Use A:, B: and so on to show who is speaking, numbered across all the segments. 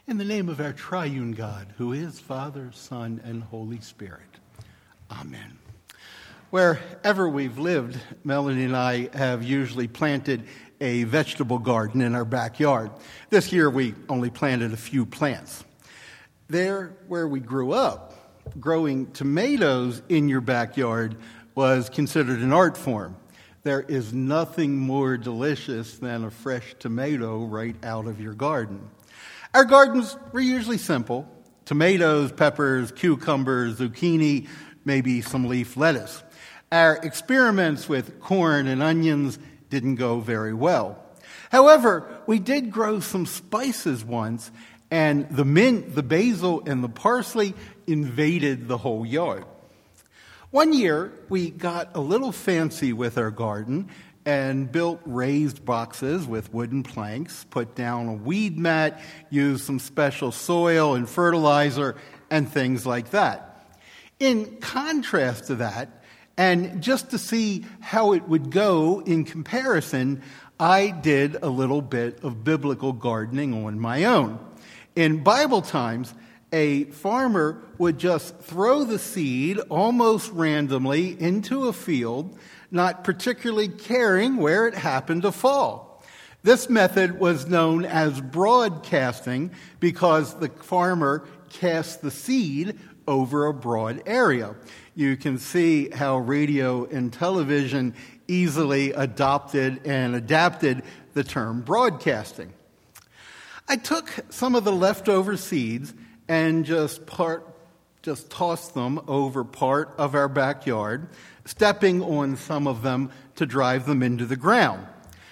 A: In the name of our triune God, who is Father, Son, and Holy Spirit. Amen. Wherever we've lived, Melanie and I have usually planted a vegetable garden in our backyard. This year we only planted a few plants. There, where we grew up, growing tomatoes in your backyard was considered an art form. There is nothing more delicious than a fresh tomato right out of your garden. Our gardens were usually simple: tomatoes, peppers, cucumbers, zucchini, maybe some leaf lettuce. Our experiments with corn and onions didn't go very well. However, we did grow some spices once, and the mint, the basil, and the parsley invaded the whole yard. One year, we got a little fancy with our garden and built raised boxes with wooden planks, put down a weed mat, used some special soil and fertilizer, and things like that. In contrast to that, and just to see how it would go in comparison, I did a little bit of biblical gardening on my own. In Bible times, a farmer would just throw the seed almost randomly into a field, not particularly caring where it happened to fall. This method was known as broadcasting because the farmer cast the seed over a broad area. You can see how radio and television easily adopted and adapted the term broadcasting. I took some of the leftover seeds and just tossed them over part of our backyard, stepping on some of them to drive them into the ground.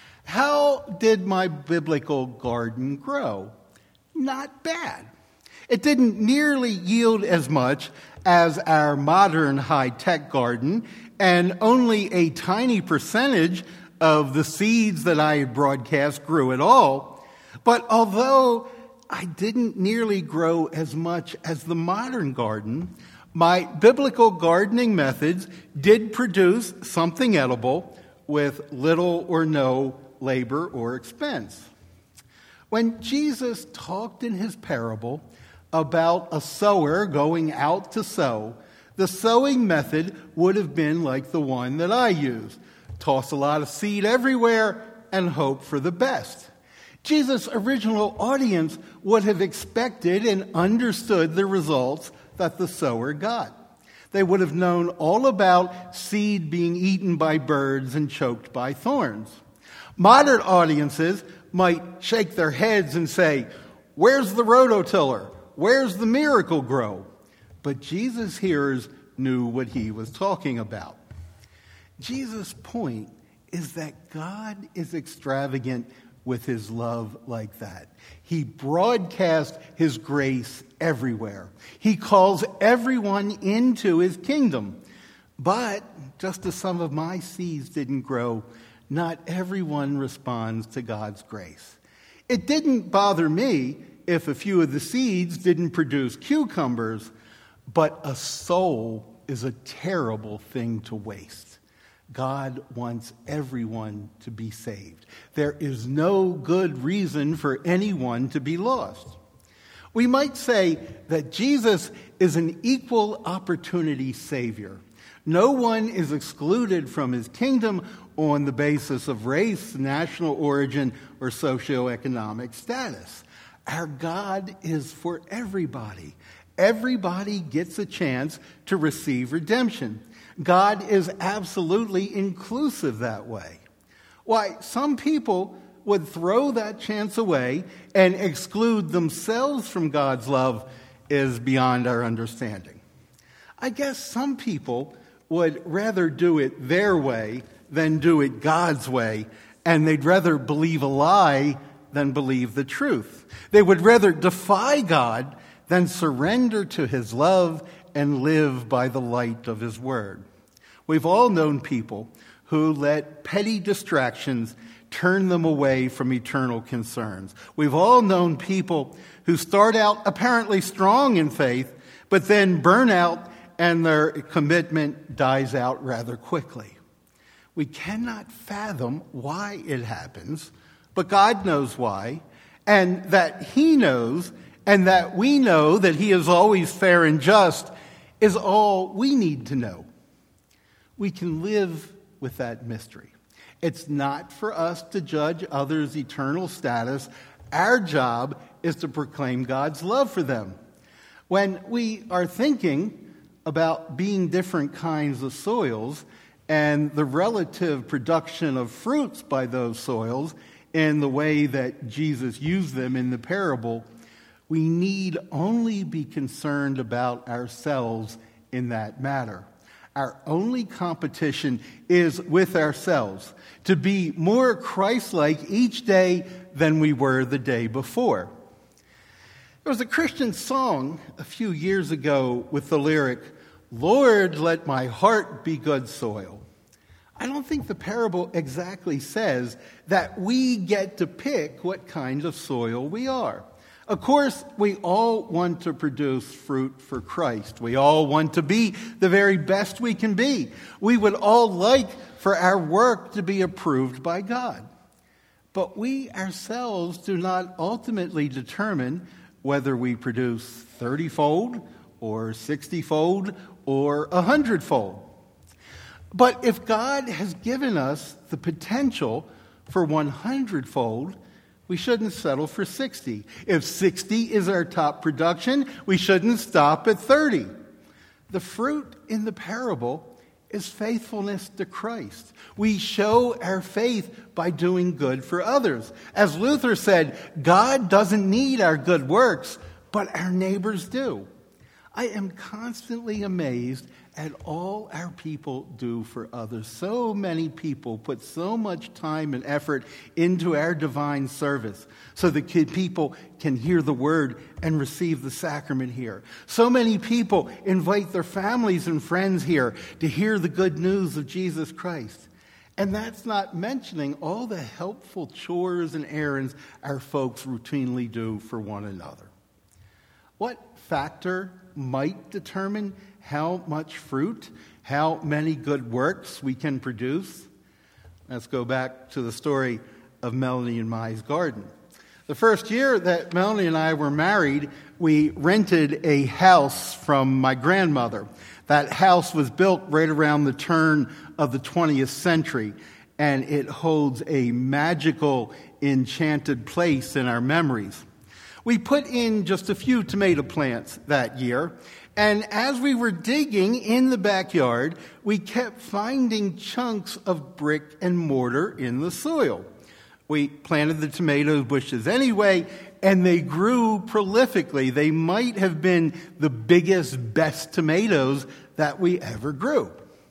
A: How did my biblical garden grow? Not bad. It didn't nearly yield as much as our modern high-tech garden, and only a tiny percentage of the seeds that I had broadcast grew at all. But although I didn't nearly grow as much as the modern garden, my biblical gardening methods did produce something edible with little or no labor or expense. When Jesus talked in his parable about a sower going out to sow, the sowing method would have been like the one that I use: toss a lot of seed everywhere and hope for the best. Jesus' original audience would have expected and understood the results that the sower got. They would have known all about seed being eaten by birds and choked by thorns. Modern audiences might shake their heads and say, "Where's the rototiller? Where's the miracle grow?" But Jesus' hearers knew what he was talking about. Jesus' point is that God is extravagant with his love like that. He broadcasts his grace everywhere. He calls everyone into his kingdom. But just as some of my seeds didn't grow, not everyone responds to God's grace. It didn't bother me if a few of the seeds didn't produce cucumbers, but a soul is a terrible thing to waste. God wants everyone to be saved. There is no good reason for anyone to be lost. We might say that Jesus is an equal opportunity Savior. No one is excluded from his kingdom on the basis of race, national origin, or socioeconomic status. Our God is for everybody. Everybody gets a chance to receive redemption. God is absolutely inclusive that way. Why, some people would throw that chance away and exclude themselves from God's love is beyond our understanding. I guess some people would rather do it their way than do it God's way, and they'd rather believe a lie than believe the truth. They would rather defy God than surrender to his love and live by the light of his word. We've all known people who let petty distractions turn them away from eternal concerns. We've all known people who start out apparently strong in faith, but then burn out and their commitment dies out rather quickly. We cannot fathom why it happens, but God knows why, and that he knows and that we know that he is always fair and just is all we need to know. We can live with that mystery. It's not for us to judge others' eternal status. Our job is to proclaim God's love for them. When we are thinking about being different kinds of soils and the relative production of fruits by those soils in the way that Jesus used them in the parable, we need only be concerned about ourselves in that matter. Our only competition is with ourselves, to be more Christ-like each day than we were the day before. There was a Christian song a few years ago with the lyric, "Lord, let my heart be good soil." I don't think the parable exactly says that we get to pick what kind of soil we are. Of course, we all want to produce fruit for Christ. We all want to be the very best we can be. We would all like for our work to be approved by God. But we ourselves do not ultimately determine whether we produce 30-fold or 60-fold or 100-fold. But if God has given us the potential for 100-fold, we shouldn't settle for 60. If 60 is our top production, we shouldn't stop at 30. The fruit in the parable is faithfulness to Christ. We show our faith by doing good for others. As Luther said, God doesn't need our good works, but our neighbors do. I am constantly amazed at all our people do for others. So many people put so much time and effort into our divine service so that people can hear the word and receive the sacrament here. So many people invite their families and friends here to hear the good news of Jesus Christ. And that's not mentioning all the helpful chores and errands our folks routinely do for one another. What factor might determine how much fruit, how many good works we can produce? Let's go back to the story of Melanie and Mai's garden. The first year that Melanie and I were married, we rented a house from my grandmother. That house was built right around the turn of the 20th century, and it holds a magical, enchanted place in our memories. We put in just a few tomato plants that year, and as we were digging in the backyard, we kept finding chunks of brick and mortar in the soil. We planted the tomato bushes anyway, and they grew prolifically. They might have been the biggest, best tomatoes that we ever grew.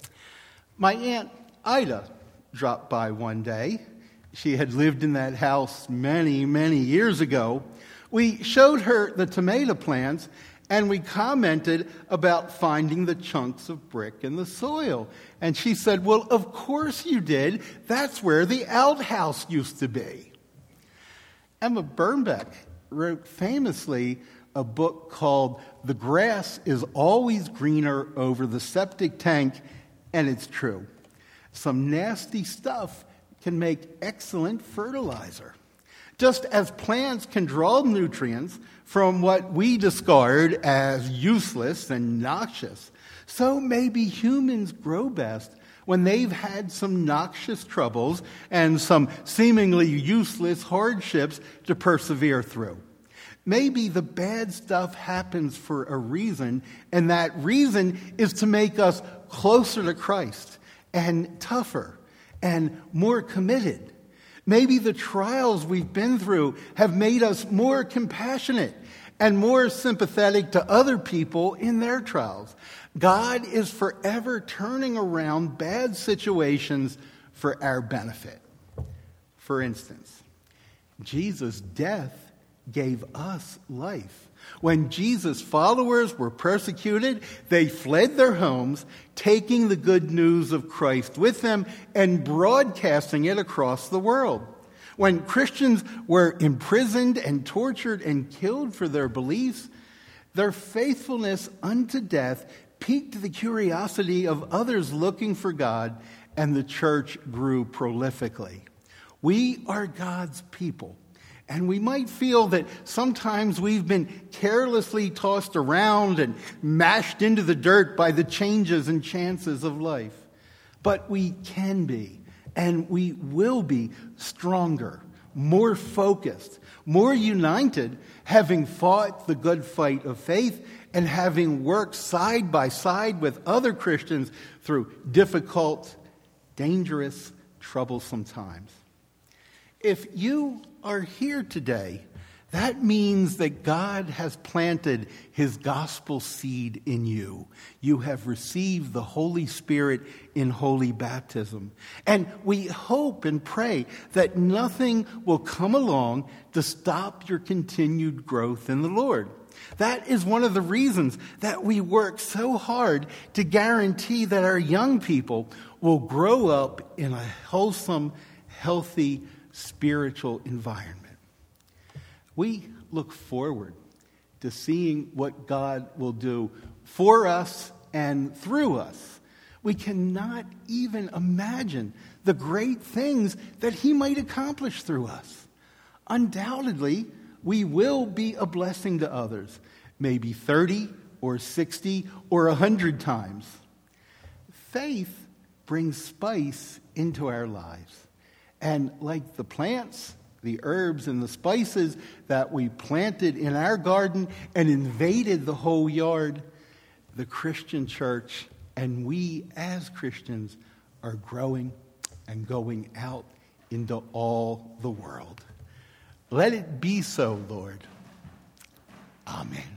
A: My Aunt Ida dropped by one day. She had lived in that house many, many years ago. We showed her the tomato plants, and we commented about finding the chunks of brick in the soil. And she said, "Well, of course you did. That's where the outhouse used to be." Emma Birnbeck wrote famously a book called "The Grass is Always Greener Over the Septic Tank," and it's true. Some nasty stuff can make excellent fertilizer. Just as plants can draw nutrients from what we discard as useless and noxious, so maybe humans grow best when they've had some noxious troubles and some seemingly useless hardships to persevere through. Maybe the bad stuff happens for a reason, and that reason is to make us closer to Christ and tougher and more committed. Maybe the trials we've been through have made us more compassionate and more sympathetic to other people in their trials. God is forever turning around bad situations for our benefit. For instance, Jesus' death gave us life. When Jesus' followers were persecuted, they fled their homes, taking the good news of Christ with them and broadcasting it across the world. When Christians were imprisoned and tortured and killed for their beliefs, their faithfulness unto death piqued the curiosity of others looking for God, and the church grew prolifically. We are God's people, And we might feel that sometimes we've been carelessly tossed around and mashed into the dirt by the changes and chances of life. But we can be, and we will be stronger, more focused, more united, having fought the good fight of faith and having worked side by side with other Christians through difficult, dangerous, troublesome times. If you are here today, that means that God has planted his gospel seed in you. You have received the Holy Spirit in holy baptism. And we hope and pray that nothing will come along to stop your continued growth in the Lord. That is one of the reasons that we work so hard to guarantee that our young people will grow up in a wholesome, healthy, spiritual environment. We look forward to seeing what God will do for us and through us. We cannot even imagine the great things that he might accomplish through us. Undoubtedly, we will be a blessing to others, maybe 30 or 60 or 100 times. Faith brings spice into our lives. And like the plants, the herbs and the spices that we planted in our garden and invaded the whole yard, the Christian church and we as Christians are growing and going out into all the world. Let it be so, Lord. Amen.